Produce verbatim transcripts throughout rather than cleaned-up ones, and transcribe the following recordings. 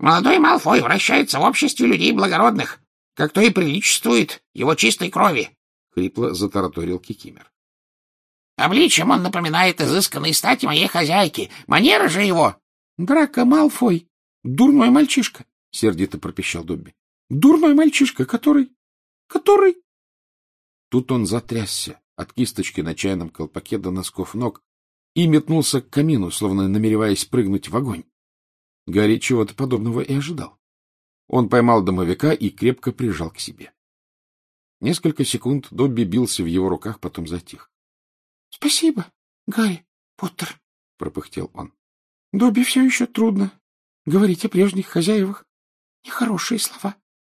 Молодой Малфой вращается в обществе людей благородных, как то и приличествует его чистой крови, — хрипло затараторил Кикимер. Обличием он напоминает изысканной стати моей хозяйки. Манера же его... — Драко Малфой, дурной мальчишка, — сердито пропищал Добби. — Дурной мальчишка, который... который... Тут он затрясся от кисточки на чайном колпаке до носков ног и метнулся к камину, словно намереваясь прыгнуть в огонь. Гарри чего-то подобного и ожидал. Он поймал домовика и крепко прижал к себе. Несколько секунд Добби бился в его руках, потом затих. — Спасибо, Гарри Поттер, — пропыхтел он. — Добби все еще трудно говорить о прежних хозяевах. Нехорошие слова.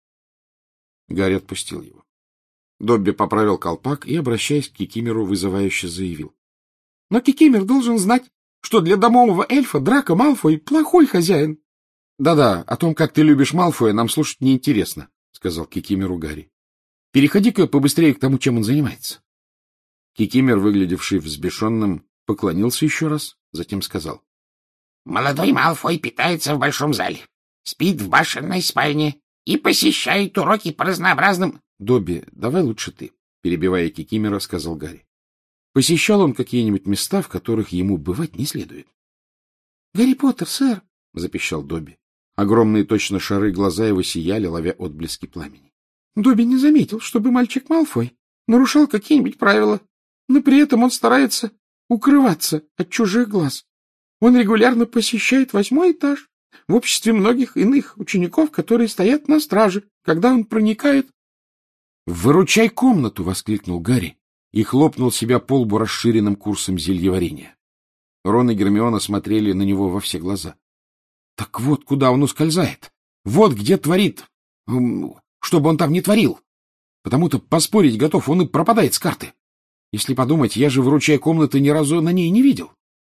Гарри отпустил его. Добби поправил колпак и, обращаясь к Кикимеру, вызывающе заявил. — Но Кикимер должен знать, что для домового эльфа Драко Малфой плохой хозяин. Да — Да-да, о том, как ты любишь Малфоя, нам слушать неинтересно, — сказал Кикимеру Гарри. — Переходи-ка побыстрее к тому, чем он занимается. Кикимер, выглядевший взбешенным, поклонился еще раз, затем сказал. — Молодой Малфой питается в большом зале, спит в башенной спальне и посещает уроки по разнообразным... — Добби, давай лучше ты, — перебивая Кикимера, сказал Гарри. Посещал он какие-нибудь места, в которых ему бывать не следует? — Гарри Поттер, сэр, — запищал Добби. Огромные точно шары глаза его сияли, ловя отблески пламени. — Добби не заметил, чтобы мальчик Малфой нарушал какие-нибудь правила, но при этом он старается укрываться от чужих глаз. Он регулярно посещает восьмой этаж в обществе многих иных учеников, которые стоят на страже, когда он проникает... — Выручай комнату! — воскликнул Гарри и хлопнул себя по лбу расширенным курсом зельеварения. Рон и Гермиона смотрели на него во все глаза. — Так вот, куда он ускользает. Вот где творит, что бы он там ни творил. Потому-то поспорить готов, он и пропадает с карты. Если подумать, я же, выручая комнаты, ни разу на ней не видел.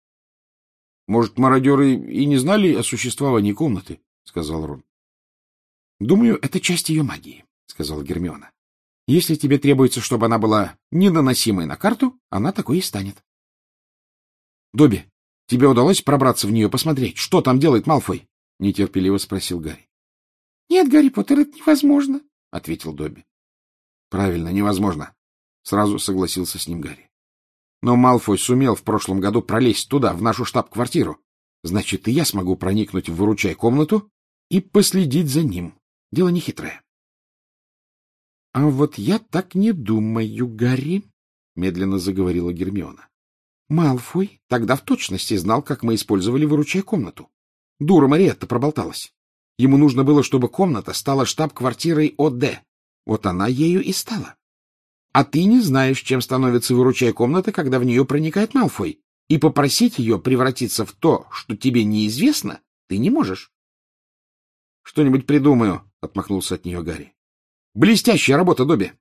— Может, мародеры и не знали о существовании комнаты? — сказал Рон. — Думаю, это часть ее магии, — сказала Гермиона. — Если тебе требуется, чтобы она была недоносимой на карту, она такой и станет. — Добби, тебе удалось пробраться в нее, посмотреть, что там делает Малфой? — нетерпеливо спросил Гарри. — Нет, Гарри Поттер, это невозможно, — ответил Добби. — Правильно, невозможно, — сразу согласился с ним Гарри. Но Малфой сумел в прошлом году пролезть туда, в нашу штаб-квартиру. Значит, и я смогу проникнуть в выручай комнату и последить за ним. Дело нехитрое. — А вот я так не думаю, Гарри, — медленно заговорила Гермиона. — Малфой тогда в точности знал, как мы использовали выручай комнату. Дура Мариетта проболталась. Ему нужно было, чтобы комната стала штаб-квартирой О Д. Вот она ею и стала. А ты не знаешь, чем становится выручай комната, когда в нее проникает Малфой, и попросить ее превратиться в то, что тебе неизвестно, ты не можешь. — Что-нибудь придумаю, — отмахнулся от нее Гарри. — Блестящая работа, Добби.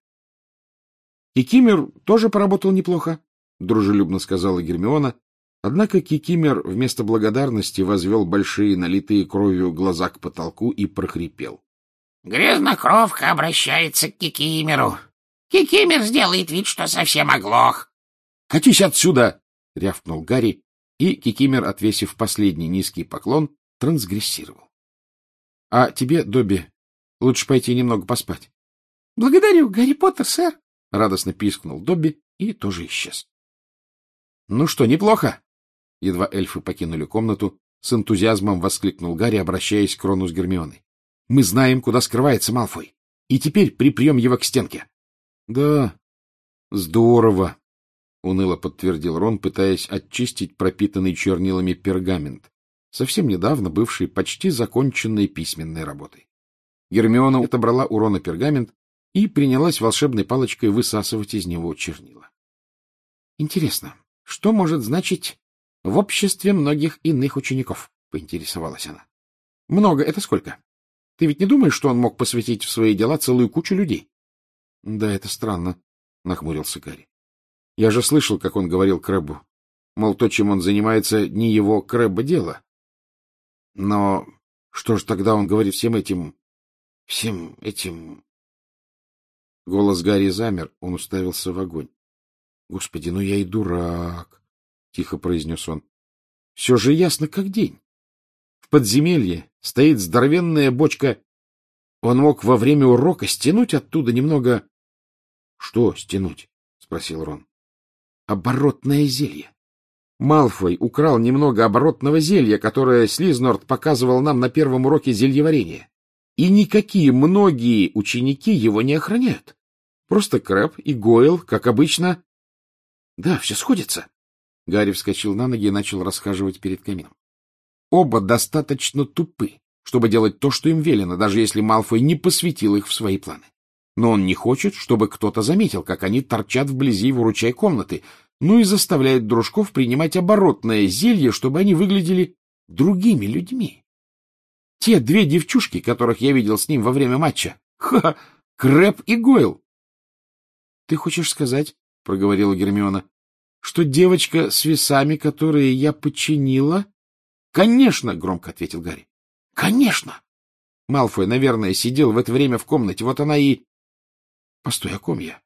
— Кикимер тоже поработал неплохо, — дружелюбно сказала Гермиона, однако Кикимер вместо благодарности возвел большие, налитые кровью глаза к потолку и прохрипел. — Грязнокровка обращается к Кикимеру. Кикимер сделает вид, что совсем оглох. — Катись отсюда! — рявкнул Гарри, и Кикимер, отвесив последний низкий поклон, трансгрессировал. — А тебе, Добби, лучше пойти немного поспать. — Благодарю, Гарри Поттер, сэр! — радостно пискнул Добби и тоже исчез. — Ну что, неплохо! Едва эльфы покинули комнату, с энтузиазмом воскликнул Гарри, обращаясь к Рону с Гермионой. — Мы знаем, куда скрывается Малфой, и теперь припрем его к стенке. — Да, здорово, — уныло подтвердил Рон, пытаясь очистить пропитанный чернилами пергамент, совсем недавно бывший почти законченной письменной работой. Гермиона отобрала у Рона пергамент и принялась волшебной палочкой высасывать из него чернила. — Интересно, что может значить «в обществе многих иных учеников»? — поинтересовалась она. — Много — это сколько? Ты ведь не думаешь, что он мог посвятить в свои дела целую кучу людей? — Да, это странно, — нахмурился Гарри. — Я же слышал, как он говорил Крэббу. Мол, то, чем он занимается, не его Крэбба дело. Но что же тогда он говорит всем этим... всем этим... Голос Гарри замер, он уставился в огонь. — Господи, ну я и дурак, — тихо произнес он. — Все же ясно, как день. В подземелье стоит здоровенная бочка. Он мог во время урока стянуть оттуда немного... — Что стянуть? — спросил Рон. — Оборотное зелье. Малфой украл немного оборотного зелья, которое Слизнорд показывал нам на первом уроке зельеварения. И никакие многие ученики его не охраняют. Просто Крэб и Гойл, как обычно... Да, все сходится. Гарри вскочил на ноги и начал расхаживать перед камином. Оба достаточно тупы, чтобы делать то, что им велено, даже если Малфой не посвятил их в свои планы. Но он не хочет, чтобы кто-то заметил, как они торчат вблизи выручай комнаты, ну и заставляет дружков принимать оборотное зелье, чтобы они выглядели другими людьми. Те две девчушки, которых я видел с ним во время матча. Ха! Крэб и Гойл. — Ты хочешь сказать, — проговорила Гермиона, — что девочка с весами, которые я починила... — Конечно, — громко ответил Гарри. — Конечно! Малфой, наверное, сидел в это время в комнате. Вот она и... Постой, о ком я?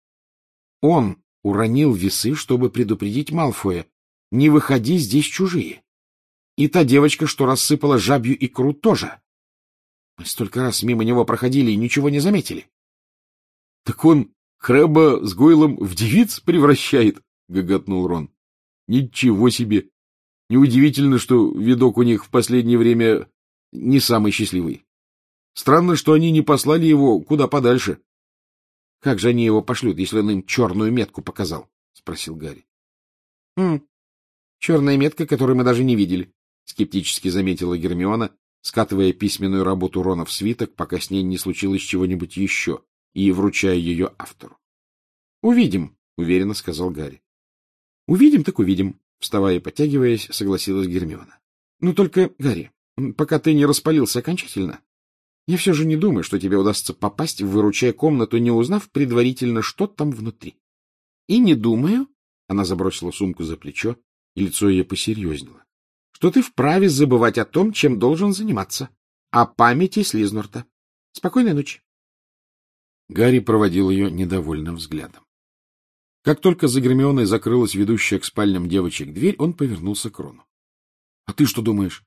Он уронил весы, чтобы предупредить Малфоя. Не выходи, здесь чужие. И та девочка, что рассыпала жабью икру, тоже. Мы столько раз мимо него проходили и ничего не заметили. — Так он Крэба с Гойлом в девиц превращает, — гоготнул Рон. — Ничего себе! Неудивительно, что видок у них в последнее время не самый счастливый. Странно, что они не послали его куда подальше. — Как же они его пошлют, если он им черную метку показал? — спросил Гарри. — Хм, черная метка, которую мы даже не видели, — скептически заметила Гермиона, скатывая письменную работу Рона в свиток, пока с ней не случилось чего-нибудь еще, и вручая ее автору. — Увидим, — уверенно сказал Гарри. — Увидим, так увидим, — вставая и подтягиваясь, согласилась Гермиона. — Ну только, Гарри, пока ты не распалился окончательно, я все же не думаю, что тебе удастся попасть в выручая комнату, не узнав предварительно, что там внутри. И не думаю, — она забросила сумку за плечо, и лицо ее посерьезнело, — что ты вправе забывать о том, чем должен заниматься, о памяти Слизнорта. Спокойной ночи. Гарри проводил ее недовольным взглядом. Как только за Гермионой закрылась ведущая к спальням девочек дверь, он повернулся к Рону. — А ты что думаешь?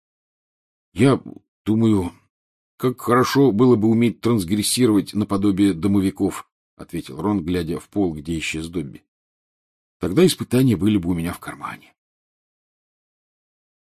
— Я думаю, как хорошо было бы уметь трансгрессировать наподобие домовиков, — ответил Рон, глядя в пол, где исчез Добби. — Тогда испытания были бы у меня в кармане.